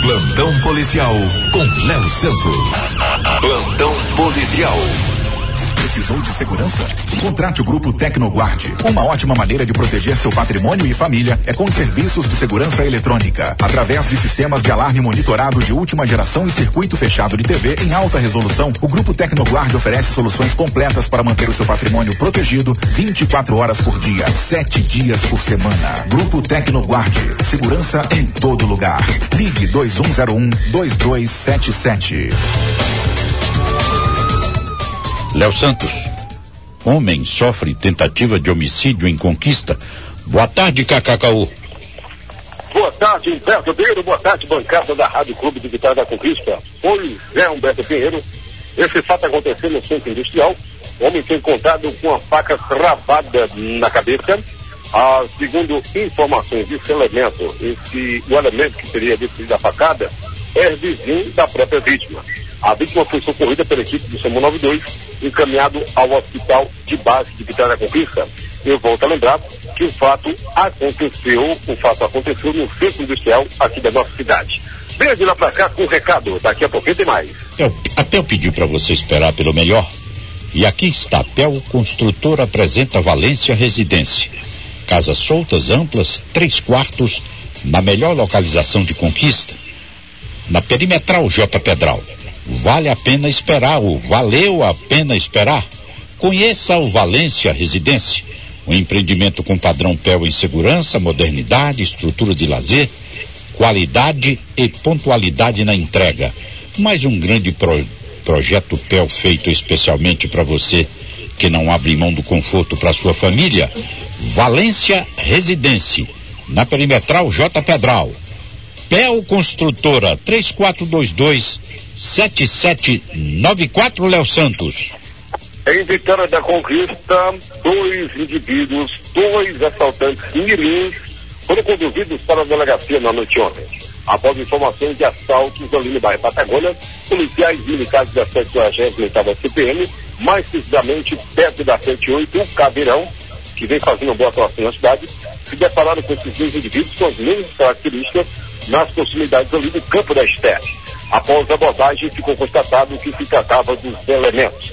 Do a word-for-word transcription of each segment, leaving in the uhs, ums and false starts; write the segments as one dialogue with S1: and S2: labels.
S1: Plantão policial com Léo Santos. Plantão policial.
S2: Precisou de segurança? Contrate o Grupo Tecnoguard. Uma ótima maneira de proteger seu patrimônio e família é com serviços de segurança eletrônica. Através de sistemas de alarme monitorado de última geração e circuito fechado de T V em alta resolução, o Grupo Tecnoguard oferece soluções completas para manter o seu patrimônio protegido vinte e quatro horas por dia, sete dias por semana. Grupo Tecnoguard. Segurança em todo lugar. Ligue dois um zero um, dois dois sete sete.
S3: Léo Santos, homem sofre tentativa de homicídio em Conquista. Boa tarde, Cacacau.
S4: Boa tarde, Humberto Pinheiro. Boa tarde, bancada da Rádio Clube de Vitória da Conquista. Pois é, Humberto Pinheiro. Esse fato aconteceu no centro industrial. O homem foi encontrado com uma faca cravada na cabeça. Ah, segundo informações desse elemento, esse, o elemento que teria decidido a facada é vizinho da própria vítima. A vítima foi socorrida pela equipe do SAMU noventa e dois, encaminhado ao hospital de base de Vitória da Conquista. Eu volto a lembrar que o fato aconteceu, o fato aconteceu no centro industrial aqui da nossa cidade. Venha de lá pra cá com um recado, daqui a pouquinho tem mais.
S3: Eu, até eu pedi para você esperar pelo melhor. E aqui está, Pel Construtor apresenta Valência Residência. Casas soltas, amplas, três quartos, na melhor localização de Conquista, na Perimetral J. Pedral. Vale a pena esperar, ou valeu a pena esperar? Conheça o Valência Residência, um empreendimento com padrão Pel em segurança, modernidade, estrutura de lazer, qualidade e pontualidade na entrega. Mais um grande pro, projeto Pel feito especialmente para você que não abre mão do conforto para sua família. Valência Residência, na Perimetral J. Pedral. Pel Construtora, três quatro dois dois, sete sete nove quatro, Léo Santos.
S4: Em Vitória da Conquista, dois indivíduos, dois assaltantes mirins, foram conduzidos para a delegacia na noite ontem. Após informações de assaltos ali no bairro Patagônia, policiais militares da setenta oitava C P M, mais precisamente perto da cento e oito, o Caveirão, que vem fazendo uma boa atuação na cidade, se depararam com esses dois indivíduos com as mesmas características nas proximidades ali do campo da Esther. Após a abordagem, ficou constatado que se tratava dos elementos.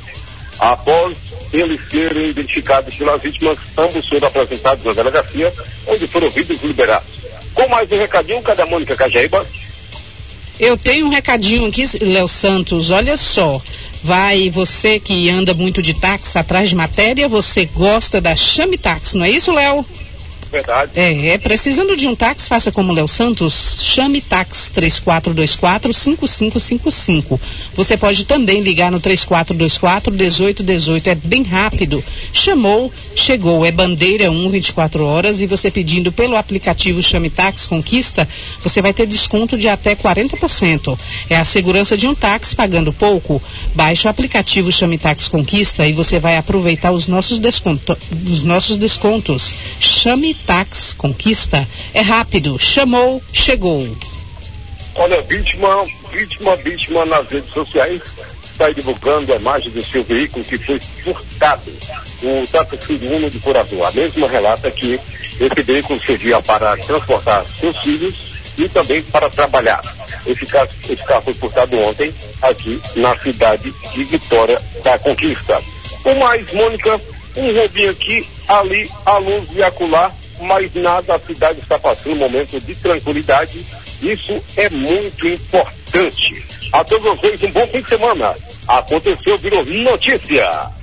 S4: Após eles serem identificados pelas vítimas, ambos foram apresentados na delegacia, onde foram ouvidos e liberados. Com mais um recadinho, cada Mônica Cajaíba.
S5: Eu tenho um recadinho aqui, Léo Santos, olha só. Vai, você que anda muito de táxi atrás de matéria, você gosta da Chame Táxi, não é isso, Léo?
S4: Verdade.
S5: É, precisando de um táxi, faça como Léo Santos, Chame Táxi três quatro dois quatro, cinco cinco cinco cinco. Você pode também ligar no três quatro dois quatro, um oito um oito, é bem rápido. Chamou, chegou, é bandeira um, vinte e quatro horas, e você pedindo pelo aplicativo Chame Táxi Conquista, você vai ter desconto de até quarenta por cento. É a segurança de um táxi pagando pouco. Baixe o aplicativo Chame Táxi Conquista e você vai aproveitar os nossos, desconto, os nossos descontos. Chame Táxi Conquista, é rápido, chamou, chegou.
S4: Olha, vítima, vítima, vítima nas redes sociais está divulgando a imagem do seu veículo que foi furtado, o Tata Filho Uno de Cor Azul. A mesma relata que esse veículo servia para transportar seus filhos e também para trabalhar. Esse carro, esse carro foi furtado ontem aqui na cidade de Vitória da Conquista. O mais, Mônica, um roubinho aqui, ali, a luz e acolá, mas nada, a cidade está passando um momento de tranquilidade. Isso é muito importante. A todos vocês, um bom fim de semana. Aconteceu, virou notícia.